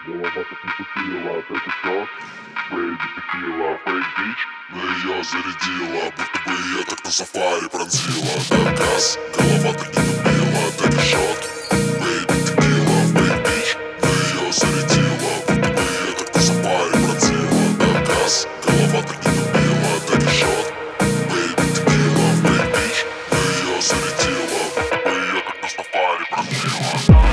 Голова как не тупила от этих шот. Бэйби текила, фейк бич. Но ее зарядила, будто бы ее так на сафари пронзила. Да, газ, голова так не тупила от этих шот. Бэйби текила, фейк бич. Но ее зарядила, будто бы ее так на сафари пронзила. Да, газ, голова так не тупила от этих шот. Бэйби текила, фейк бич. Но ее зарядила, будто бы ее так на сафари пронзила.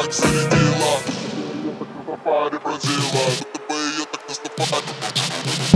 Зарядила, будто бы ее так наступать.